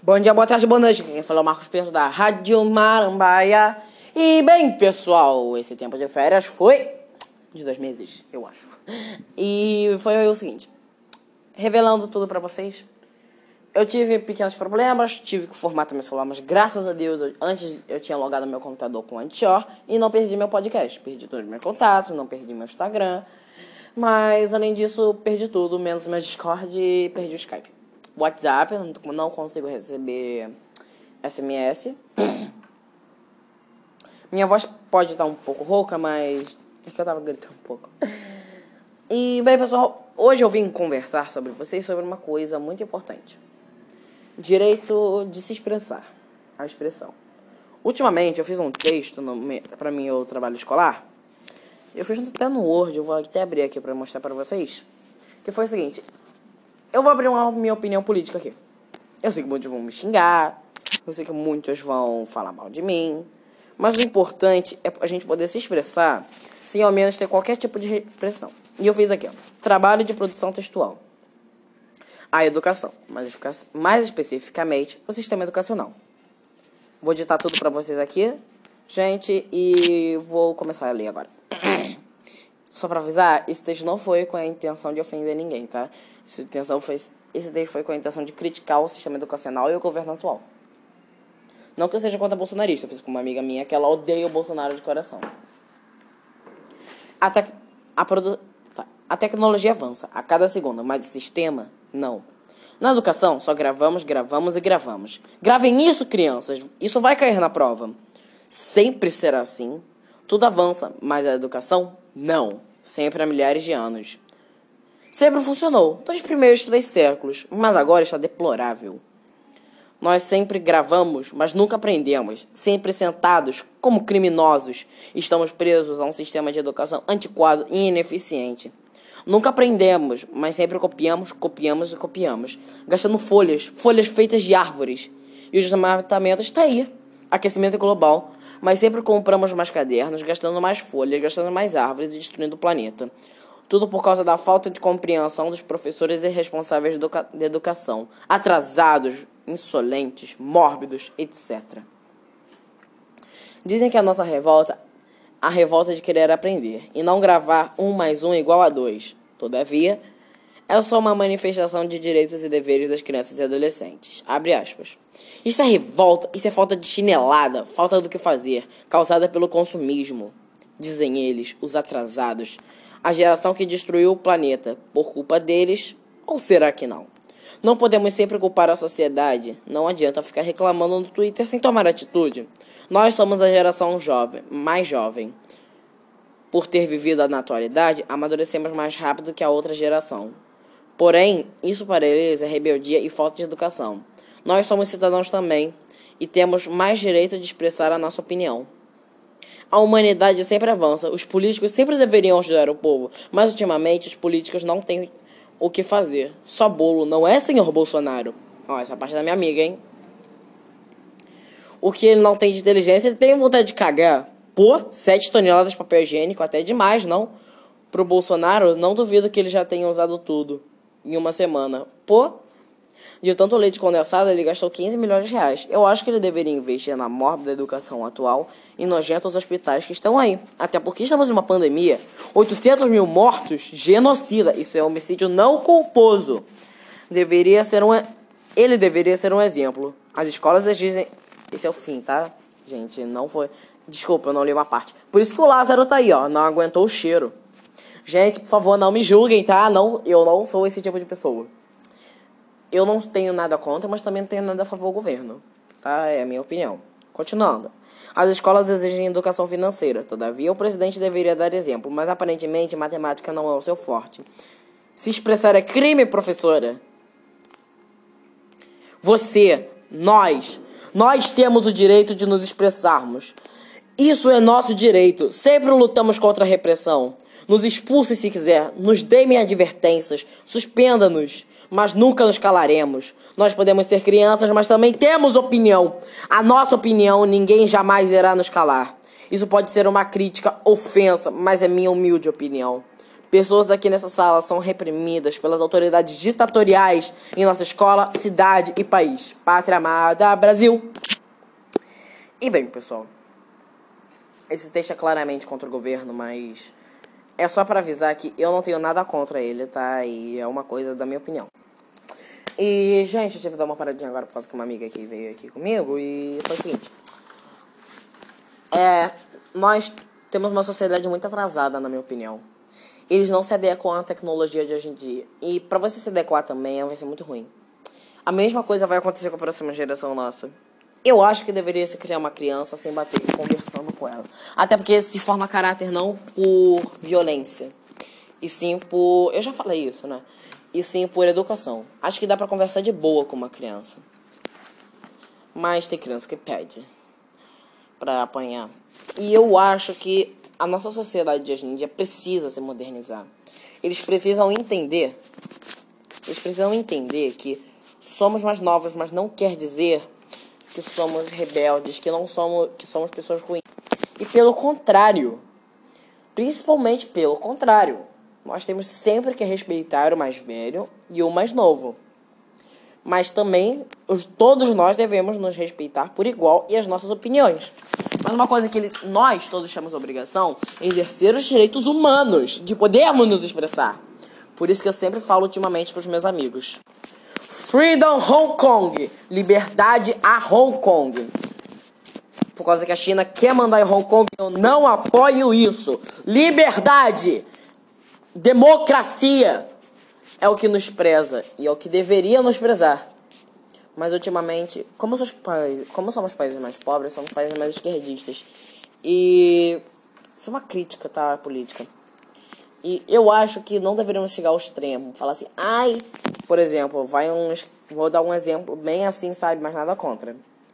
Bom dia, boa tarde, boa noite. Quem falou é o Marcos Pedro da Rádio Marambaia. E bem, pessoal, esse tempo de férias foi de 2 meses, eu acho. E foi o seguinte, revelando tudo pra vocês. Eu tive pequenos problemas, tive que formatar meu celular, mas graças a Deus, antes eu tinha logado meu computador com Antior e não perdi meu podcast. Perdi todos os meus contatos, não perdi meu Instagram. Mas, além disso, perdi tudo, menos meu Discord e perdi o Skype. WhatsApp, eu não consigo receber SMS. Minha voz pode estar um pouco rouca, mas é que eu tava gritando um pouco. E, bem, pessoal, hoje eu vim conversar sobre vocês sobre uma coisa muito importante. Direito de se expressar. A expressão. Ultimamente, eu fiz um texto para meu trabalho escolar. Eu fiz até no Word, eu vou até abrir aqui para mostrar para vocês. Que foi o seguinte. Eu vou abrir minha opinião política aqui. Eu sei que muitos vão me xingar. Eu sei que muitos vão falar mal de mim. Mas o importante é a gente poder se expressar sem ao menos ter qualquer tipo de repressão. E eu fiz aqui, ó. Trabalho de produção textual. A educação, mais especificamente o sistema educacional. Vou digitar tudo pra vocês aqui, gente, e vou começar a ler agora. Só pra avisar, esse texto não foi com a intenção de ofender ninguém, tá? Esse texto foi com a intenção de criticar o sistema educacional e o governo atual. Não que eu seja contra bolsonarista, eu fiz com uma amiga minha que ela odeia o Bolsonaro de coração. A tecnologia avança a cada segundo, mas o sistema, não. Na educação, só gravamos e gravamos. Gravem isso, crianças. Isso vai cair na prova. Sempre será assim. Tudo avança, mas a educação, não. Sempre há milhares de anos. Sempre funcionou, nos primeiros 3 séculos, mas agora está deplorável. Nós sempre gravamos, mas nunca aprendemos. Sempre sentados como criminosos. Estamos presos a um sistema de educação antiquado e ineficiente. Nunca aprendemos, mas sempre copiamos, gastando folhas feitas de árvores. E o desmatamento está aí. Aquecimento global. Mas sempre compramos mais cadernos, gastando mais folhas, gastando mais árvores e destruindo o planeta. Tudo por causa da falta de compreensão dos professores e responsáveis de educação. Atrasados, insolentes, mórbidos, etc. Dizem que a nossa revolta, a revolta de querer aprender e não gravar 1 mais 1 igual a 2. Todavia, é só uma manifestação de direitos e deveres das crianças e adolescentes. Abre aspas. Isso é revolta, isso é falta de chinelada, falta do que fazer, causada pelo consumismo. Dizem eles, os atrasados, a geração que destruiu o planeta, por culpa deles, ou será que não? Não podemos sempre culpar a sociedade, não adianta ficar reclamando no Twitter sem tomar atitude. Nós somos a geração mais jovem. Por ter vivido na atualidade, amadurecemos mais rápido que a outra geração. Porém, isso para eles é rebeldia e falta de educação. Nós somos cidadãos também e temos mais direito de expressar a nossa opinião. A humanidade sempre avança, os políticos sempre deveriam ajudar o povo, mas ultimamente os políticos não têm o que fazer. Só bolo, não é, senhor Bolsonaro? Ó, essa parte é da minha amiga, hein? O que ele não tem de inteligência, ele tem vontade de cagar. Pô, 7 toneladas de papel higiênico, até demais, não? Pro Bolsonaro, não duvido que ele já tenha usado tudo em uma semana. Pô, de tanto leite condensado, ele gastou 15 milhões de reais. Eu acho que ele deveria investir na mórbida educação atual e nojentos hospitais que estão aí. Até porque estamos em uma pandemia. 800 mil mortos, genocida. Isso é homicídio não culposo. Ele deveria ser um exemplo. As escolas dizem... Esse é o fim, tá? Gente, não foi... Desculpa, eu não li uma parte. Por isso que o Lázaro tá aí, ó. Não aguentou o cheiro. Gente, por favor, não me julguem, tá? Não, eu não sou esse tipo de pessoa. Eu não tenho nada contra, mas também não tenho nada a favor do governo. Tá? É a minha opinião. Continuando. As escolas exigem educação financeira. Todavia, o presidente deveria dar exemplo. Mas, aparentemente, matemática não é o seu forte. Se expressar é crime, professora. Nós temos o direito de nos expressarmos. Isso é nosso direito. Sempre lutamos contra a repressão. Nos expulse se quiser. Nos deem advertências. Suspenda-nos. Mas nunca nos calaremos. Nós podemos ser crianças, mas também temos opinião. A nossa opinião ninguém jamais irá nos calar. Isso pode ser uma crítica, ofensa, mas é minha humilde opinião. pessoas aqui nessa sala são reprimidas pelas autoridades ditatoriais em nossa escola, cidade e país. Pátria amada, Brasil! E bem, pessoal, esse texto é claramente contra o governo, mas é só pra avisar que eu não tenho nada contra ele, tá? E é uma coisa da minha opinião. E, gente, eu tive que dar uma paradinha agora por causa que uma amiga aqui veio aqui comigo e foi o seguinte. Nós temos uma sociedade muito atrasada, na minha opinião. Eles não se adequam à tecnologia de hoje em dia. E pra você se adequar também, vai ser muito ruim. A mesma coisa vai acontecer com a próxima geração nossa. Eu acho que deveria se criar uma criança sem bater, conversando com ela. Até porque se forma caráter não por violência, e sim por... Eu já falei isso, né? E sim por educação. Acho que dá pra conversar de boa com uma criança. Mas tem criança que pede pra apanhar. E eu acho que a nossa sociedade de hoje em dia precisa se modernizar. Eles precisam entender que somos mais novos, mas não quer dizer que somos rebeldes, que somos pessoas ruins. E pelo contrário, principalmente pelo contrário, nós temos sempre que respeitar o mais velho e o mais novo. Mas também todos nós devemos nos respeitar por igual e as nossas opiniões. Mas uma coisa que nós todos temos obrigação é exercer os direitos humanos de podermos nos expressar. Por isso que eu sempre falo ultimamente para os meus amigos. Freedom Hong Kong. Liberdade a Hong Kong. Por causa que a China quer mandar em Hong Kong, eu não apoio isso. Liberdade. Democracia. É o que nos preza e é o que deveria nos prezar. Mas ultimamente, como somos países mais pobres, somos países mais esquerdistas. E isso é uma crítica, tá, à política. E eu acho que não deveríamos chegar ao extremo. Falar assim, por exemplo, vou dar um exemplo bem assim, sabe, mas nada contra.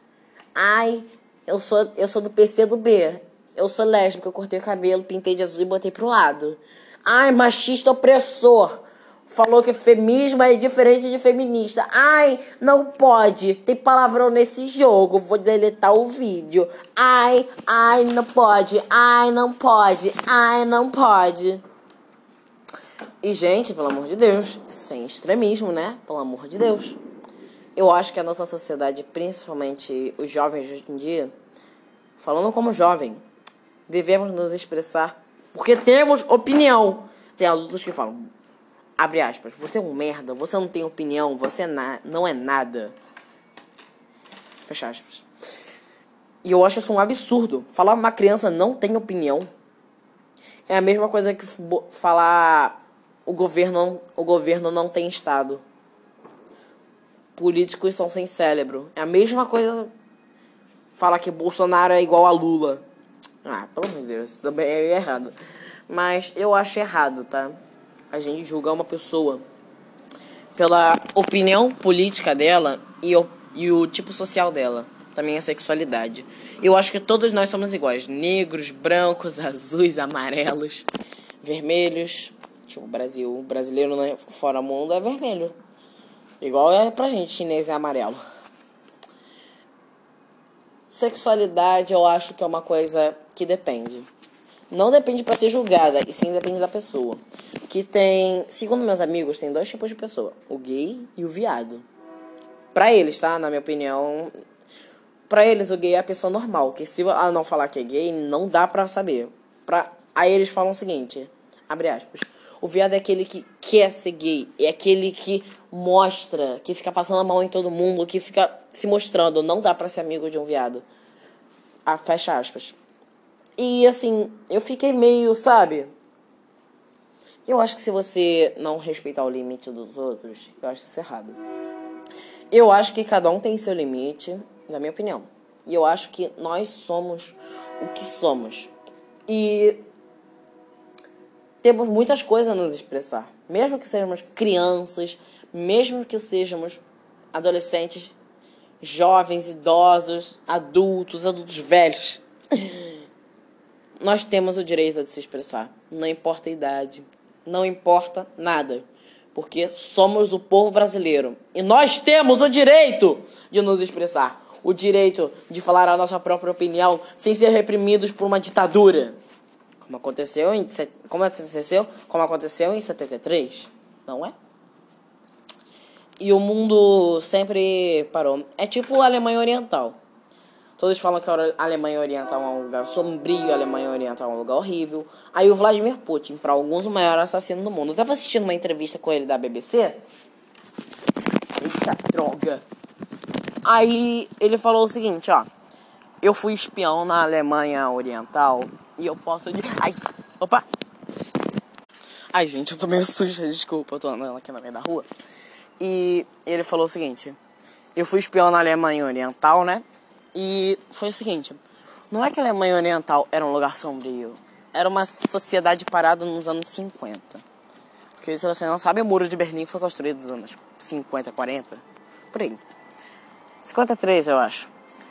Eu sou do PC do B. Eu sou lésbica, eu cortei o cabelo, pintei de azul e botei pro lado. Machista opressor. Falou que feminismo é diferente de feminista. Não pode. Tem palavrão nesse jogo. Vou deletar o vídeo. Não pode. Não pode. Não pode. E, gente, pelo amor de Deus, sem extremismo, né? Pelo amor de Deus. Eu acho que a nossa sociedade, principalmente os jovens de hoje em dia, falando como jovem, devemos nos expressar porque temos opinião. Tem adultos que falam, abre aspas, você é um merda, você não tem opinião, você não é nada. Fecha aspas. E eu acho isso um absurdo. Falar uma criança não tem opinião é a mesma coisa que falar o governo não tem Estado. Políticos são sem cérebro. É a mesma coisa falar que Bolsonaro é igual a Lula. Pelo amor de Deus, isso também é errado. Mas eu acho errado, tá? A gente julgar uma pessoa pela opinião política dela e o tipo social dela. Também a sexualidade. Eu acho que todos nós somos iguais. Negros, brancos, azuis, amarelos, vermelhos. Tipo, o brasileiro fora mundo é vermelho. Igual é pra gente, chinês é amarelo. Sexualidade eu acho que é uma coisa que depende. Não depende pra ser julgada, e sim depende da pessoa. Que tem, segundo meus amigos, tem 2 tipos de pessoa. O gay e o viado. Pra eles, tá? Na minha opinião, pra eles o gay é a pessoa normal. Que se ela não falar que é gay, não dá pra saber. Aí eles falam o seguinte, abre aspas. O viado é aquele que quer ser gay. É aquele que mostra, que fica passando a mão em todo mundo, que fica se mostrando. Não dá pra ser amigo de um viado. Fecha aspas. E assim, eu fiquei meio, sabe? Eu acho que se você não respeitar o limite dos outros, eu acho isso errado. Eu acho que cada um tem seu limite, na minha opinião. E eu acho que nós somos o que somos. E temos muitas coisas a nos expressar. Mesmo que sejamos crianças, mesmo que sejamos adolescentes, jovens, idosos, adultos velhos. Nós temos o direito de se expressar. Não importa a idade. Não importa nada. Porque somos o povo brasileiro. E nós temos o direito de nos expressar. O direito de falar a nossa própria opinião sem ser reprimidos por uma ditadura. Como aconteceu em 73, não é? E o mundo sempre parou. É tipo a Alemanha Oriental. Todos falam que a Alemanha Oriental é um lugar sombrio, a Alemanha Oriental é um lugar horrível. Aí o Vladimir Putin, para alguns, o maior assassino do mundo. Eu tava assistindo uma entrevista com ele da BBC. Eita, droga. Aí ele falou o seguinte, ó. Eu fui espião na Alemanha Oriental e eu posso... Ai, opa! Ai, gente, eu tô meio suja, desculpa. Eu tô andando aqui no meio da rua. E ele falou o seguinte. Eu fui espião na Alemanha Oriental, né? E foi o seguinte, não é que a Alemanha Oriental era um lugar sombrio, era uma sociedade parada nos anos 50. Porque se você não sabe, o Muro de Berlim foi construído nos anos 50, 40, por aí. 53, eu acho.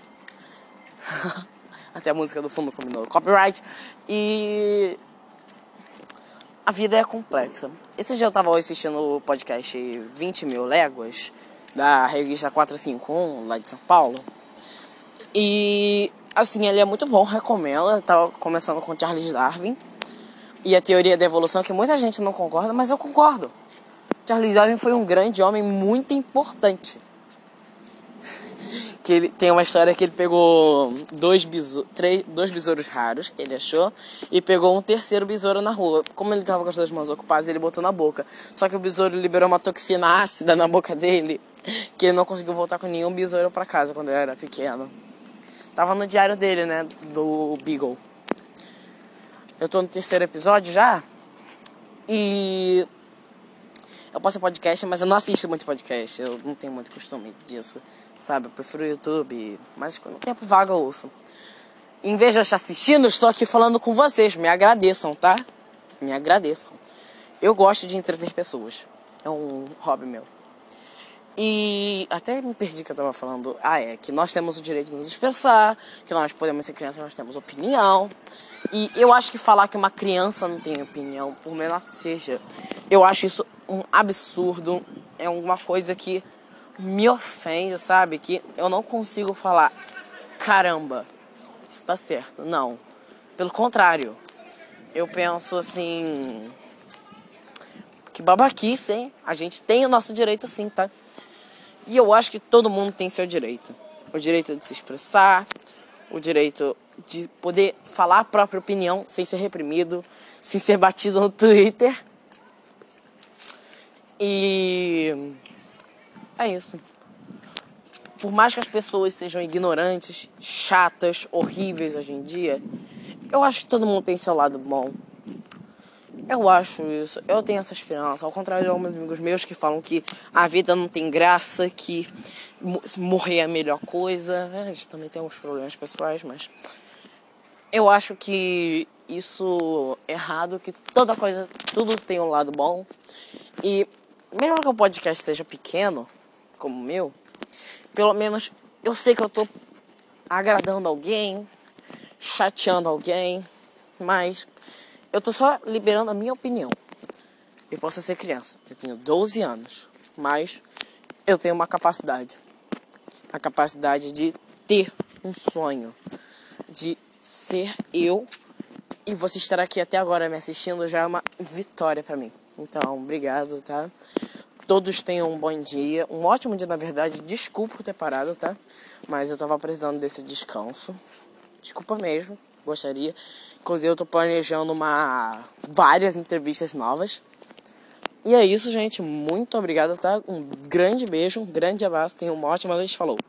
Até a música do fundo combinou. Copyright. E a vida é complexa. Esse dia eu tava assistindo o podcast 20 Mil Léguas, da revista 451, lá de São Paulo. E, assim, ele é muito bom, recomendo. Tava começando com Charles Darwin e a teoria da evolução, que muita gente não concorda, mas eu concordo. Charles Darwin foi um grande homem muito importante. Que ele tem uma história que ele pegou dois besouros raros, ele achou, e pegou um terceiro besouro na rua. Como ele tava com as duas mãos ocupadas, ele botou na boca. Só que o besouro liberou uma toxina ácida na boca dele, que ele não conseguiu voltar com nenhum besouro pra casa quando ele era pequeno. Tava no diário dele, né, do Beagle. Eu tô no terceiro episódio já. E eu posto podcast, mas eu não assisto muito podcast. Eu não tenho muito costume disso, sabe? Eu prefiro o YouTube, mas quando o tempo vago eu ouço. Em vez de eu estar assistindo, eu estou aqui falando com vocês. Me agradeçam, tá? Me agradeçam. Eu gosto de entreter pessoas. É um hobby meu. E até me perdi que eu tava falando. Que nós temos o direito de nos expressar, que nós podemos ser crianças, nós temos opinião. E eu acho que falar que uma criança não tem opinião, por menor que seja, eu acho isso um absurdo. É uma coisa que me ofende, sabe? Que eu não consigo falar, caramba, isso tá certo. Não. Pelo contrário. Eu penso assim, que babaquice, hein? A gente tem o nosso direito sim, tá? E eu acho que todo mundo tem seu direito. O direito de se expressar, o direito de poder falar a própria opinião sem ser reprimido, sem ser batido no Twitter. E é isso. Por mais que as pessoas sejam ignorantes, chatas, horríveis hoje em dia, eu acho que todo mundo tem seu lado bom. Eu acho isso, eu tenho essa esperança. Ao contrário de alguns amigos meus que falam que a vida não tem graça, que morrer é a melhor coisa. A gente também tem alguns problemas pessoais, mas eu acho que isso é errado, que tudo tem um lado bom. E mesmo que o podcast seja pequeno, como o meu, pelo menos eu sei que eu tô agradando alguém, chateando alguém, mas eu tô só liberando a minha opinião. Eu posso ser criança, eu tenho 12 anos, mas eu tenho uma capacidade. A capacidade de ter um sonho, de ser eu. E você estar aqui até agora me assistindo já é uma vitória pra mim. Então, obrigado, tá? Todos tenham um bom dia, um ótimo dia na verdade. Desculpa por ter parado, tá? Mas eu tava precisando desse descanso. Desculpa mesmo, gostaria. Inclusive eu tô planejando várias entrevistas novas. E é isso, gente. Muito obrigado, tá? Um grande beijo, um grande abraço. Tenha uma ótima noite. Falou!